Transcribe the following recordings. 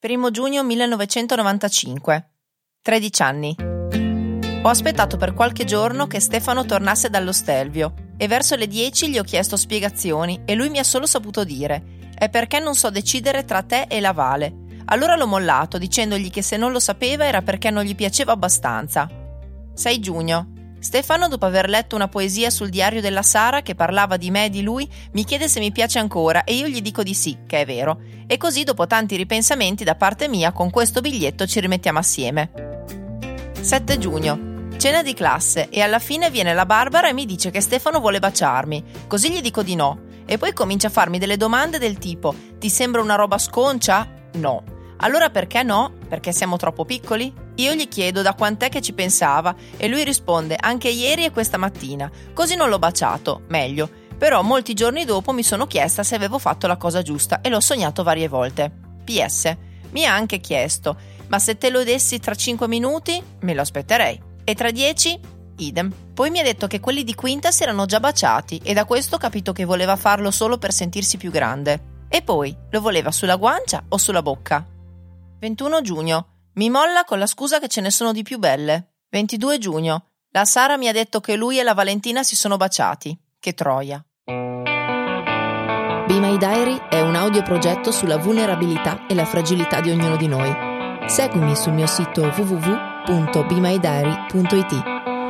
1 giugno 1995. 13 anni. Ho aspettato per qualche giorno che Stefano tornasse dallo Stelvio e verso le 10 gli ho chiesto spiegazioni e lui mi ha solo saputo dire: è perché non so decidere tra te e la Vale. Allora l'ho mollato dicendogli che se non lo sapeva era perché non gli piaceva abbastanza. 6 giugno. Stefano, dopo aver letto una poesia sul diario della Sara che parlava di me e di lui, mi chiede se mi piace ancora e io gli dico di sì, che è vero. E così, dopo tanti ripensamenti da parte mia, con questo biglietto ci rimettiamo assieme. 7 giugno. Cena di classe e alla fine viene la Barbara e mi dice che Stefano vuole baciarmi. Così gli dico di no. E poi comincia a farmi delle domande del tipo: ti sembra una roba sconcia? No. Allora perché no? Perché siamo troppo piccoli? Io gli chiedo da quant'è che ci pensava e lui risponde: anche ieri e questa mattina. Così non l'ho baciato, meglio. Però molti giorni dopo mi sono chiesta se avevo fatto la cosa giusta e l'ho sognato varie volte. PS. Mi ha anche chiesto: ma se te lo dessi tra 5 minuti? Me lo aspetterei. E tra 10? Idem. Poi mi ha detto che quelli di quinta si erano già baciati e da questo ho capito che voleva farlo solo per sentirsi più grande. E poi, lo voleva sulla guancia o sulla bocca? 21 giugno. Mi molla con la scusa che ce ne sono di più belle. 22 giugno. La Sara mi ha detto che lui e la Valentina si sono baciati. Che troia. Be My Diary è un audioprogetto sulla vulnerabilità e la fragilità di ognuno di noi. Seguimi sul mio sito www.bemydiary.it.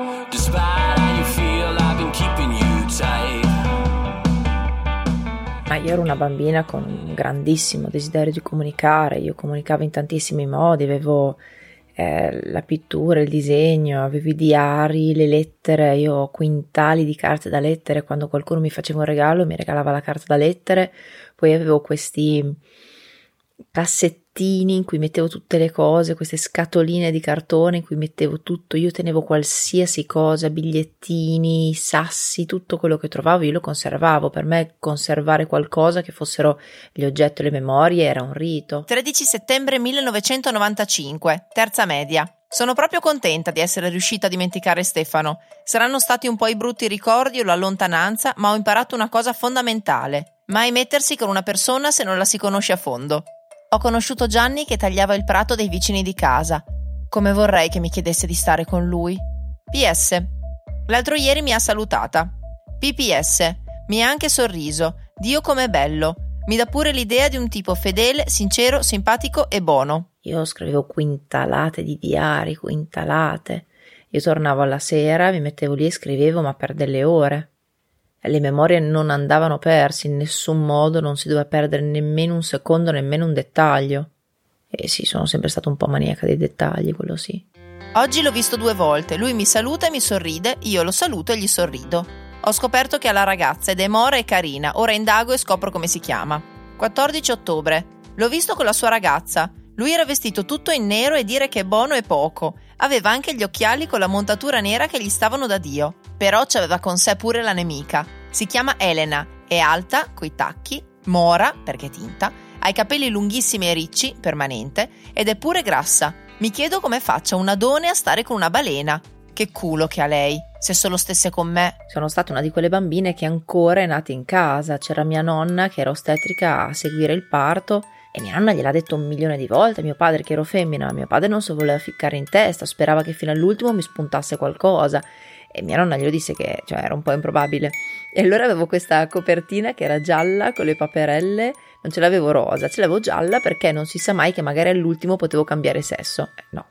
Ma io ero una bambina con un grandissimo desiderio di comunicare. Io comunicavo in tantissimi modi, avevo la pittura, il disegno, avevo i diari, le lettere. Io ho quintali di carte da lettere. Quando qualcuno mi faceva un regalo mi regalava la carta da lettere. Poi avevo questi cassettini in cui mettevo tutte le cose, queste scatoline di cartone in cui mettevo tutto. Io tenevo qualsiasi cosa, bigliettini, sassi, tutto quello che trovavo io lo conservavo. Per me conservare qualcosa, che fossero gli oggetti o le memorie, era un rito. 13 settembre 1995, terza media. Sono proprio contenta di essere riuscita a dimenticare Stefano. Saranno stati un po' i brutti ricordi o la lontananza, ma ho imparato una cosa fondamentale: mai mettersi con una persona se non la si conosce a fondo. Ho conosciuto Gianni che tagliava il prato dei vicini di casa. Come vorrei che mi chiedesse di stare con lui. PS. L'altro ieri mi ha salutata. PPS. Mi ha anche sorriso. Dio com'è bello. Mi dà pure l'idea di un tipo fedele, sincero, simpatico e buono. Io scrivevo quintalate di diari, quintalate. Io tornavo alla sera, mi mettevo lì e scrivevo, ma per delle ore. Le memorie non andavano perse in nessun modo, non si doveva perdere nemmeno un secondo, nemmeno un dettaglio. E sì, sono sempre stata un po' maniaca dei dettagli, quello sì. Oggi l'ho visto 2 volte, lui mi saluta e mi sorride, io lo saluto e gli sorrido. Ho scoperto che ha la ragazza ed è mora e carina, ora indago e scopro come si chiama. 14 ottobre. L'ho visto con la sua ragazza. Lui era vestito tutto in nero e dire che è buono è poco. Aveva anche gli occhiali con la montatura nera che gli stavano da Dio. Però c'aveva con sé pure la nemica. Si chiama Elena, è alta, coi tacchi, mora, perché tinta, ha i capelli lunghissimi e ricci, permanente, ed è pure grassa. Mi chiedo come faccia un adone a stare con una balena. Che culo che ha lei, se solo stesse con me. Sono stata una di quelle bambine che ancora è nata in casa. C'era mia nonna che era ostetrica a seguire il parto e mia nonna gliel'ha detto 1.000.000 di volte a mio padre che ero femmina, ma mio padre non se voleva ficcare in testa, sperava che fino all'ultimo mi spuntasse qualcosa. E mia nonna glielo disse che era un po' improbabile. E allora avevo questa copertina che era gialla con le paperelle, non ce l'avevo rosa, ce l'avevo gialla perché non si sa mai che magari all'ultimo potevo cambiare sesso. No,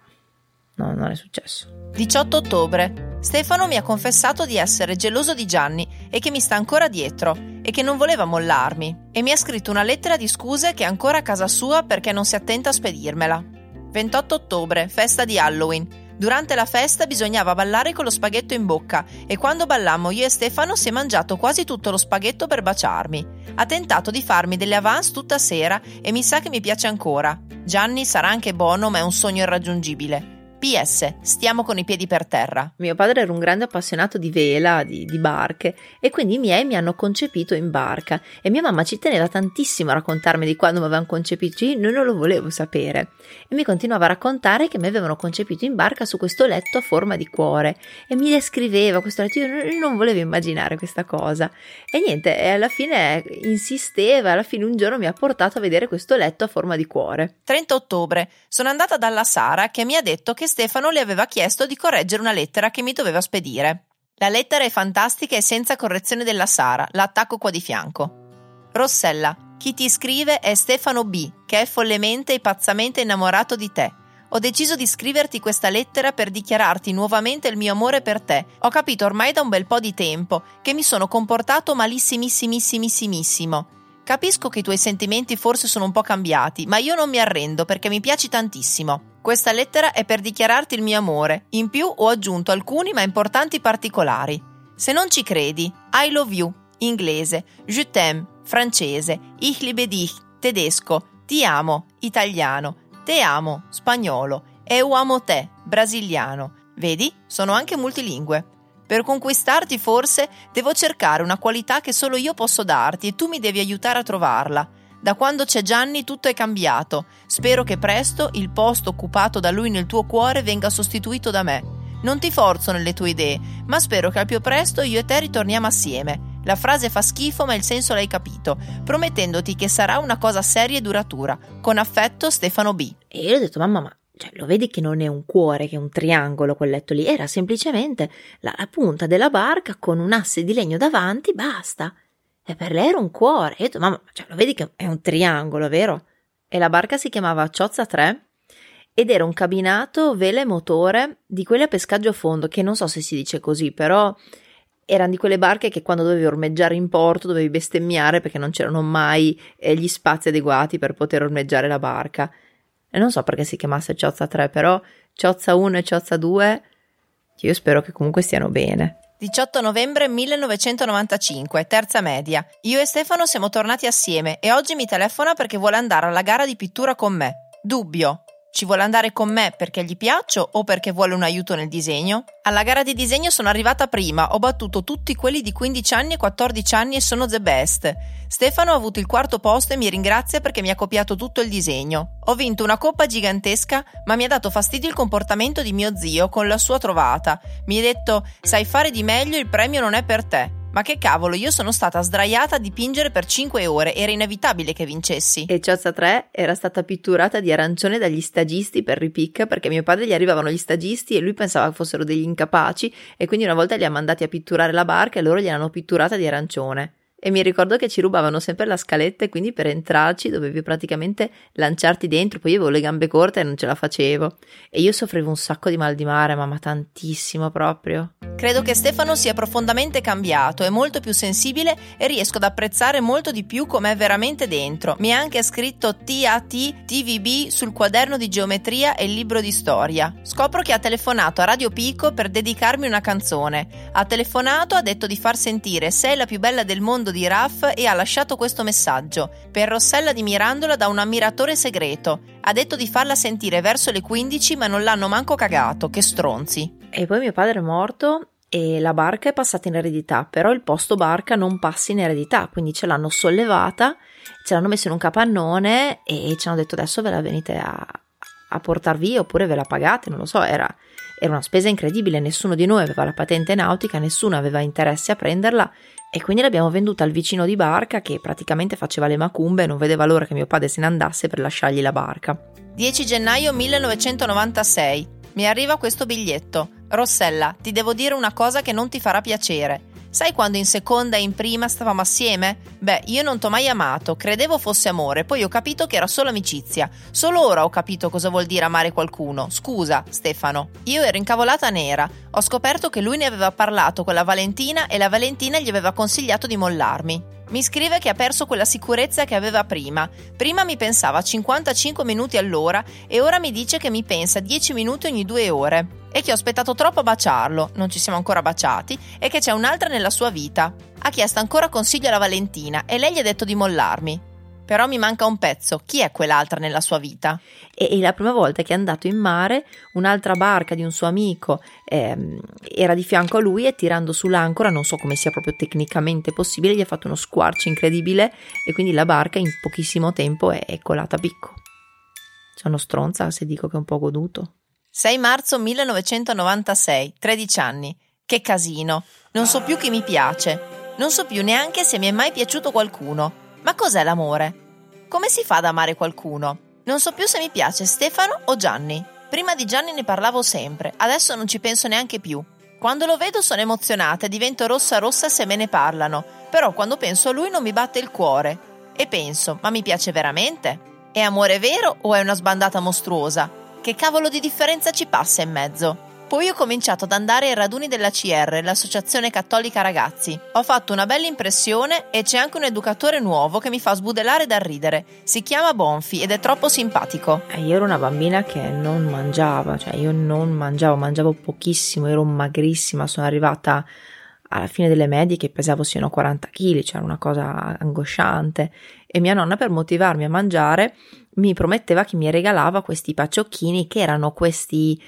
non è successo. 18 ottobre. Stefano mi ha confessato di essere geloso di Gianni e che mi sta ancora dietro e che non voleva mollarmi. E mi ha scritto una lettera di scuse che è ancora a casa sua perché non si attenta a spedirmela. 28 ottobre, festa di Halloween. Durante la festa bisognava ballare con lo spaghetto in bocca e quando ballammo io e Stefano si è mangiato quasi tutto lo spaghetto per baciarmi. Ha tentato di farmi delle avance tutta sera e mi sa che mi piace ancora. Gianni sarà anche buono, ma è un sogno irraggiungibile. PS, stiamo con i piedi per terra. Mio padre era un grande appassionato di vela, di barche, e quindi i miei mi hanno concepito in barca e mia mamma ci teneva tantissimo a raccontarmi di quando mi avevano concepito. Io non lo volevo sapere e mi continuava a raccontare che mi avevano concepito in barca su questo letto a forma di cuore e mi descriveva questo letto. Io non volevo immaginare questa cosa e niente, e alla fine insisteva, alla fine un giorno mi ha portato a vedere questo letto a forma di cuore. 30 ottobre, sono andata dalla Sara che mi ha detto che Stefano le aveva chiesto di correggere una lettera che mi doveva spedire. La lettera è fantastica e senza correzione della Sara, la attacco qua di fianco. Rossella, chi ti scrive è Stefano B, che è follemente e pazzamente innamorato di te. Ho deciso di scriverti questa lettera per dichiararti nuovamente il mio amore per te. Ho capito ormai da un bel po' di tempo che mi sono comportato malissimissimissimo. Capisco che i tuoi sentimenti forse sono un po' cambiati, ma io non mi arrendo perché mi piaci tantissimo. Questa lettera è per dichiararti il mio amore. In più ho aggiunto alcuni ma importanti particolari. Se non ci credi, I love you, inglese, je t'aime, francese, ich liebe dich, tedesco, ti amo, italiano, te amo, spagnolo, eu amo te, brasiliano. Vedi? Sono anche multilingue. Per conquistarti forse devo cercare una qualità che solo io posso darti e tu mi devi aiutare a trovarla. Da quando c'è Gianni tutto è cambiato. Spero che presto il posto occupato da lui nel tuo cuore venga sostituito da me. Non ti forzo nelle tue idee, ma spero che al più presto io e te ritorniamo assieme. La frase fa schifo, ma il senso l'hai capito, promettendoti che sarà una cosa seria e duratura. Con affetto, Stefano B. E io ho detto, mamma, ma lo vedi che non è un cuore, che è un triangolo quel letto lì? Era semplicemente la punta della barca con un asse di legno davanti, basta. E per lei era un cuore. Io ho detto, mamma, lo vedi che è un triangolo, vero? E la barca si chiamava Ciozza 3 ed era un cabinato, vela e motore di quelle a pescaggio a fondo, che non so se si dice così, però erano di quelle barche che quando dovevi ormeggiare in porto dovevi bestemmiare perché non c'erano mai gli spazi adeguati per poter ormeggiare la barca. E non so perché si chiamasse Ciozza 3, però Ciozza 1 e Ciozza 2 io spero che comunque stiano bene. 18 novembre 1995, terza media. Io e Stefano siamo tornati assieme e oggi mi telefona perché vuole andare alla gara di pittura con me. Dubbio. Ci vuole andare con me perché gli piaccio o perché vuole un aiuto nel disegno? Alla gara di disegno sono arrivata prima, ho battuto tutti quelli di 15 anni e 14 anni e sono the best. Stefano ha avuto il quarto posto e mi ringrazia perché mi ha copiato tutto il disegno. Ho vinto una coppa gigantesca, ma mi ha dato fastidio il comportamento di mio zio con la sua trovata. Mi ha detto, sai fare di meglio, il premio non è per te. Ma che cavolo, io sono stata sdraiata a dipingere per 5 ore, era inevitabile che vincessi. E Ciozza 3 era stata pitturata di arancione dagli stagisti per ripicca, perché a mio padre gli arrivavano gli stagisti e lui pensava che fossero degli incapaci e quindi una volta li ha mandati a pitturare la barca e loro gliel'hanno pitturata di arancione. E mi ricordo che ci rubavano sempre la scaletta e quindi per entrarci dovevi praticamente lanciarti dentro, poi io avevo le gambe corte e non ce la facevo. E io soffrivo un sacco di mal di mare, ma tantissimo proprio. Credo che Stefano sia profondamente cambiato, è molto più sensibile e riesco ad apprezzare molto di più com'è veramente dentro. Mi ha anche scritto TAT TVB sul quaderno di geometria e il libro di storia. Scopro che ha telefonato a Radio Pico per dedicarmi una canzone. Ha telefonato, ha detto di far sentire Sei la più bella del mondo di Raf e ha lasciato questo messaggio: per Rossella di Mirandola da un ammiratore segreto. Ha detto di farla sentire verso le 15 ma non l'hanno manco cagato, che stronzi. E poi mio padre è morto e la barca è passata in eredità, però il posto barca non passa in eredità, quindi ce l'hanno sollevata, ce l'hanno messa in un capannone e ci hanno detto adesso ve la venite a portar via oppure ve la pagate, non lo so, era una spesa incredibile, nessuno di noi aveva la patente nautica, nessuno aveva interesse a prenderla e quindi l'abbiamo venduta al vicino di barca che praticamente faceva le macumbe e non vedeva l'ora che mio padre se ne andasse per lasciargli la barca. 10 gennaio 1996. Mi arriva questo biglietto. Rossella, ti devo dire una cosa che non ti farà piacere. Sai quando in seconda e in prima stavamo assieme? Beh, io non t'ho mai amato, credevo fosse amore, poi ho capito che era solo amicizia. Solo ora ho capito cosa vuol dire amare qualcuno. Scusa, Stefano. Io ero incavolata nera. Ho scoperto che lui ne aveva parlato con la Valentina e la Valentina gli aveva consigliato di mollarmi. Mi scrive che ha perso quella sicurezza che aveva prima. Prima mi pensava a 55 minuti all'ora e ora mi dice che mi pensa 10 minuti ogni 2 ore. E che ho aspettato troppo a baciarlo, non ci siamo ancora baciati, e che c'è un'altra nella sua vita. Ha chiesto ancora consiglio alla Valentina e lei gli ha detto di mollarmi. Però mi manca un pezzo. Chi è quell'altra nella sua vita? E la prima volta che è andato in mare, un'altra barca di un suo amico era di fianco a lui e tirando sull'ancora, non so come sia proprio tecnicamente possibile, gli ha fatto uno squarcio incredibile e quindi la barca in pochissimo tempo è colata a picco. Sono stronza se dico che è un po' goduto. 6 marzo 1996, 13 anni. Che casino. Non so più chi mi piace. Non so più neanche se mi è mai piaciuto qualcuno. Ma cos'è l'amore? Come si fa ad amare qualcuno? Non so più se mi piace Stefano o Gianni. Prima di Gianni ne parlavo sempre, adesso non ci penso neanche più. Quando lo vedo sono emozionata e divento rossa rossa se me ne parlano, però quando penso a lui non mi batte il cuore. E penso, ma mi piace veramente? È amore vero o è una sbandata mostruosa? Che cavolo di differenza ci passa in mezzo? Poi ho cominciato ad andare ai raduni della CR, l'Associazione Cattolica Ragazzi. Ho fatto una bella impressione e c'è anche un educatore nuovo che mi fa sbudelare dal ridere. Si chiama Bonfi ed è troppo simpatico. Io ero una bambina che non mangiava, mangiavo pochissimo, ero magrissima, sono arrivata alla fine delle medie che pesavo sino a 40 kg, cioè una cosa angosciante. E mia nonna, per motivarmi a mangiare, mi prometteva che mi regalava questi pacciocchini che erano questi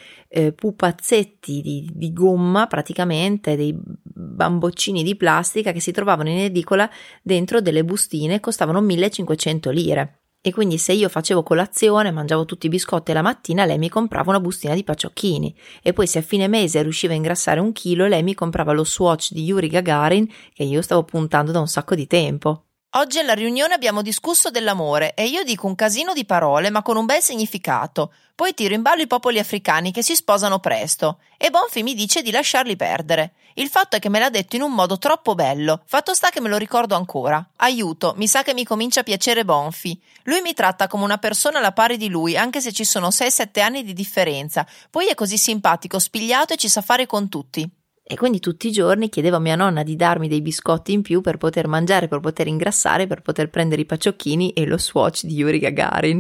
pupazzetti di gomma, praticamente dei bamboccini di plastica che si trovavano in edicola dentro delle bustine, costavano 1500 lire. E quindi se io facevo colazione, mangiavo tutti i biscotti la mattina, lei mi comprava una bustina di pacciocchini. E poi se a fine mese riusciva a ingrassare 1 chilo, lei mi comprava lo Swatch di Yuri Gagarin che io stavo puntando da un sacco di tempo. Oggi alla riunione abbiamo discusso dell'amore e io dico un casino di parole ma con un bel significato. Poi tiro in ballo i popoli africani che si sposano presto e Bonfi mi dice di lasciarli perdere. Il fatto è che me l'ha detto in un modo troppo bello, fatto sta che me lo ricordo ancora. Aiuto, mi sa che mi comincia a piacere Bonfi. Lui mi tratta come una persona alla pari di lui, anche se ci sono 6-7 anni di differenza. Poi è così simpatico, spigliato e ci sa fare con tutti. E quindi tutti i giorni chiedevo a mia nonna di darmi dei biscotti in più per poter mangiare, per poter ingrassare, per poter prendere i pacciocchini e lo Swatch di Yuri Gagarin.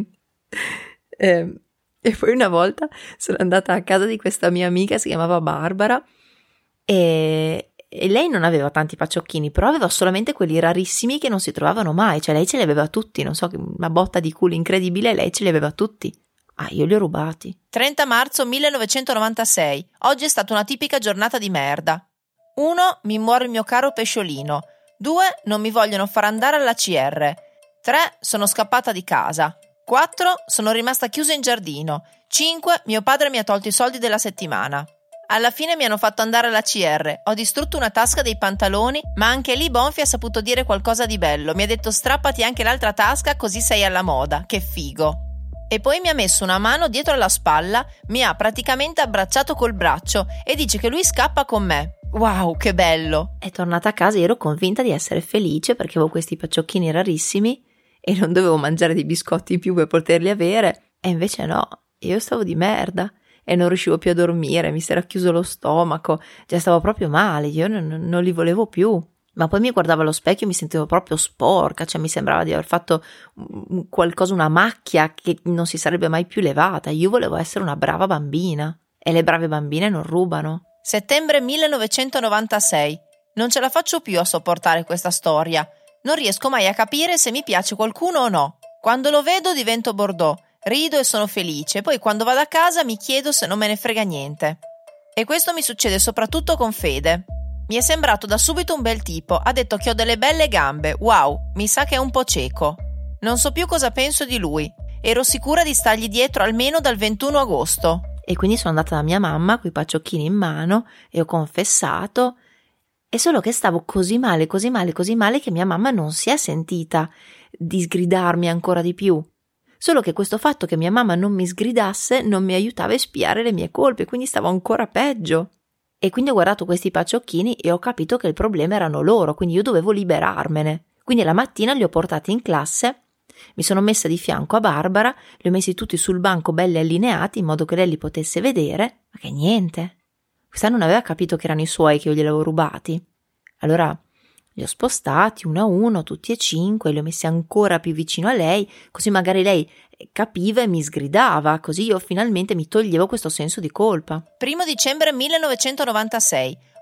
E poi una volta sono andata a casa di questa mia amica, si chiamava Barbara, e lei non aveva tanti pacciocchini, però aveva solamente quelli rarissimi che non si trovavano mai, cioè lei ce li aveva tutti, non so, una botta di culo incredibile, lei ce li aveva tutti. Io li ho rubati. 30 marzo 1996. Oggi è stata una tipica giornata di merda. 1. Mi muore il mio caro pesciolino. 2. Non mi vogliono far andare alla CR. 3. Sono scappata di casa. 4. Sono rimasta chiusa in giardino. 5. Mio padre mi ha tolto i soldi della settimana. Alla fine mi hanno fatto andare alla CR. Ho distrutto una tasca dei pantaloni, ma anche lì Bonfi ha saputo dire qualcosa di bello. Mi ha detto strappati anche l'altra tasca così sei alla moda. Che figo. E poi mi ha messo una mano dietro alla spalla, mi ha praticamente abbracciato col braccio e dice che lui scappa con me. Wow, che bello! È tornata a casa e ero convinta di essere felice perché avevo questi pacciocchini rarissimi e non dovevo mangiare dei biscotti in più per poterli avere. E invece no, io stavo di merda e non riuscivo più a dormire, mi si era chiuso lo stomaco, già stavo proprio male, io non li volevo più. Ma poi mi guardavo allo specchio e mi sentivo proprio sporca, cioè mi sembrava di aver fatto qualcosa, una macchia che non si sarebbe mai più levata. Io volevo essere una brava bambina e le brave bambine non rubano. Settembre 1996. Non ce la faccio più a sopportare questa storia. Non riesco mai a capire se mi piace qualcuno o no. Quando lo vedo divento Bordeaux, rido e sono felice, poi quando vado a casa mi chiedo se non me ne frega niente. E questo mi succede soprattutto con Fede. Mi è sembrato da subito un bel tipo, ha detto che ho delle belle gambe, wow, mi sa che è un po' cieco. Non so più cosa penso di lui, ero sicura di stargli dietro almeno dal 21 agosto. E quindi sono andata da mia mamma coi pacciocchini in mano e ho confessato, e solo che stavo così male che mia mamma non si è sentita di sgridarmi ancora di più. Solo che questo fatto che mia mamma non mi sgridasse non mi aiutava a espiare le mie colpe, quindi stavo ancora peggio. E quindi ho guardato questi pacciocchini e ho capito che il problema erano loro, quindi io dovevo liberarmene. Quindi la mattina li ho portati in classe, mi sono messa di fianco a Barbara, li ho messi tutti sul banco belli allineati in modo che lei li potesse vedere, ma che niente. Questa non aveva capito che erano i suoi, che io glieli avevo rubati. Allora li ho spostati uno a uno, tutti e 5, li ho messi ancora più vicino a lei, così magari lei capiva e mi sgridava, così io finalmente mi toglievo questo senso di colpa. 1 dicembre 1996.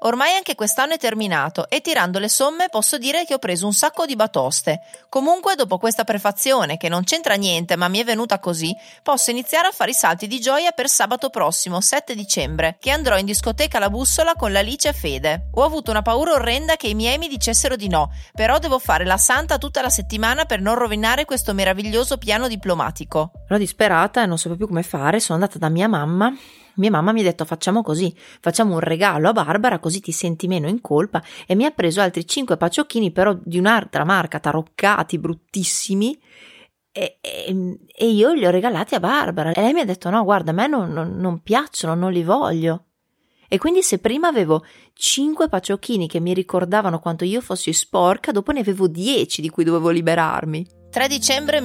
Ormai anche quest'anno è terminato e tirando le somme posso dire che ho preso un sacco di batoste. Comunque, dopo questa prefazione, che non c'entra niente ma mi è venuta così, posso iniziare a fare i salti di gioia per sabato prossimo, 7 dicembre, che andrò in discoteca alla Bussola con l'Alice e Fede. Ho avuto una paura orrenda che i miei mi dicessero di no, però devo fare la santa tutta la settimana per non rovinare questo meraviglioso piano diplomatico. Ero disperata e non sapevo più come fare, sono andata da mia mamma. Mia mamma mi ha detto facciamo così, facciamo un regalo a Barbara così ti senti meno in colpa, e mi ha preso altri 5 pacciocchini però di un'altra marca, taroccati, bruttissimi, e io li ho regalati a Barbara e lei mi ha detto no guarda a me non piacciono, non li voglio. E quindi se prima avevo 5 pacciocchini che mi ricordavano quanto io fossi sporca, dopo ne avevo 10 di cui dovevo liberarmi. 3 dicembre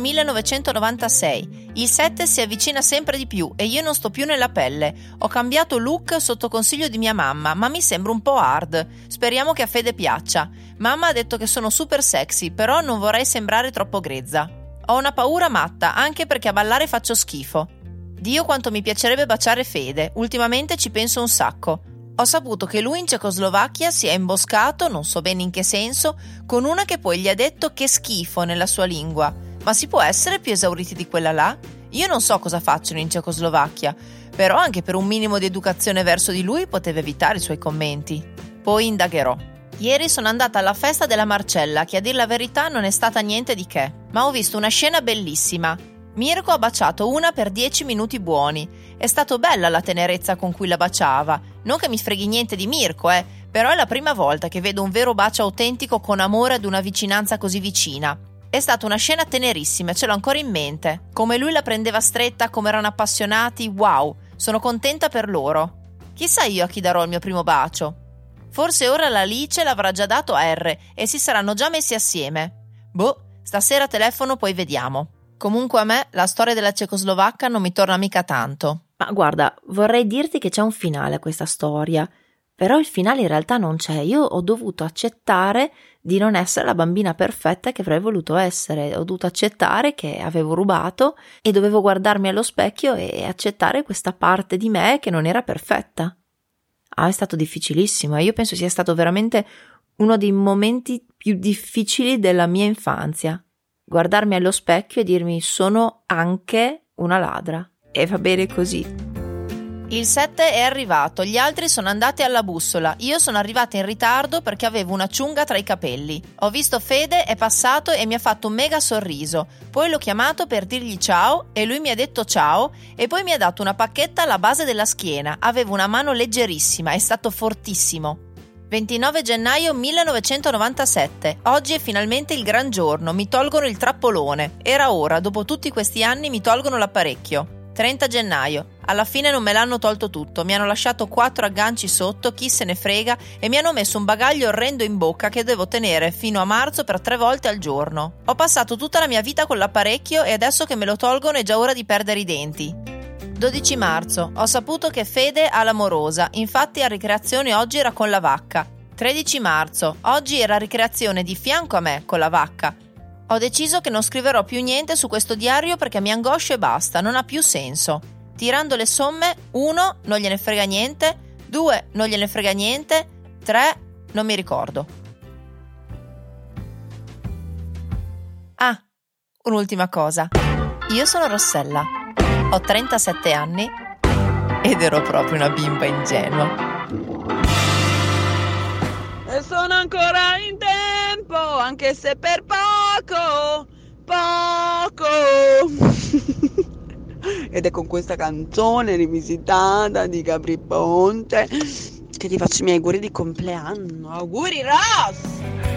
1996. Il 7 si avvicina sempre di più e io non sto più nella pelle. Ho cambiato look sotto consiglio di mia mamma, ma mi sembra un po' hard. Speriamo che a Fede piaccia. Mamma ha detto che sono super sexy, però non vorrei sembrare troppo grezza. Ho una paura matta, anche perché a ballare faccio schifo. Dio quanto mi piacerebbe baciare Fede, ultimamente ci penso un sacco. Ho saputo che lui in Cecoslovacchia si è imboscato, non so bene in che senso, con una che poi gli ha detto che schifo nella sua lingua. Ma si può essere più esauriti di quella là? Io non so cosa facciano in Cecoslovacchia, però anche per un minimo di educazione verso di lui poteva evitare i suoi commenti. Poi indagherò. Ieri sono andata alla festa della Marcella, che a dir la verità non è stata niente di che, ma ho visto una scena bellissima. Mirko ha baciato una per 10 minuti buoni. È stato bella la tenerezza con cui la baciava. Non che mi freghi niente di Mirko, però è la prima volta che vedo un vero bacio autentico con amore ad una vicinanza così vicina. È stata una scena tenerissima, ce l'ho ancora in mente. Come lui la prendeva stretta, come erano appassionati, wow, sono contenta per loro. Chissà io a chi darò il mio primo bacio. Forse ora l'Alice l'avrà già dato a R e si saranno già messi assieme. Boh, stasera telefono poi vediamo. Comunque a me la storia della cecoslovacca non mi torna mica tanto. Ma guarda, vorrei dirti che c'è un finale a questa storia, però il finale in realtà non c'è. Io ho dovuto accettare di non essere la bambina perfetta che avrei voluto essere. Ho dovuto accettare che avevo rubato e dovevo guardarmi allo specchio e accettare questa parte di me che non era perfetta. È stato difficilissimo e io penso sia stato veramente uno dei momenti più difficili della mia infanzia. Guardarmi allo specchio e dirmi sono anche una ladra. E va bene così. Il 7 è arrivato, gli altri sono andati alla Bussola. Io sono arrivata in ritardo perché avevo una ciunga tra i capelli. Ho visto Fede, è passato e mi ha fatto un mega sorriso. Poi l'ho chiamato per dirgli ciao e lui mi ha detto ciao e poi mi ha dato una pacchetta alla base della schiena. Avevo una mano leggerissima, è stato fortissimo. 29 gennaio 1997. Oggi è finalmente il gran giorno, mi tolgono il trappolone. Era ora, dopo tutti questi anni mi tolgono l'apparecchio. 30 gennaio. Alla fine non me l'hanno tolto tutto, mi hanno lasciato 4 agganci sotto, chi se ne frega, e mi hanno messo un bagaglio orrendo in bocca che devo tenere fino a marzo per 3 volte al giorno. Ho passato tutta la mia vita con l'apparecchio e adesso che me lo tolgono è già ora di perdere i denti. 12 marzo. Ho saputo che Fede ha l'amorosa, infatti a ricreazione oggi era con la vacca. 13 marzo. Oggi era ricreazione di fianco a me con la vacca. Ho deciso che non scriverò più niente su questo diario perché mi angoscio e basta, non ha più senso. Tirando le somme, 1 non gliene frega niente, 2 non gliene frega niente, 3 non mi ricordo. Ah, un'ultima cosa. Io sono Rossella, ho 37 anni ed ero proprio una bimba ingenua. E sono ancora in tempo, anche se per poco. Ed è con questa canzone rivisitata di Gabry Ponte che ti faccio i miei auguri di compleanno. Auguri Ross!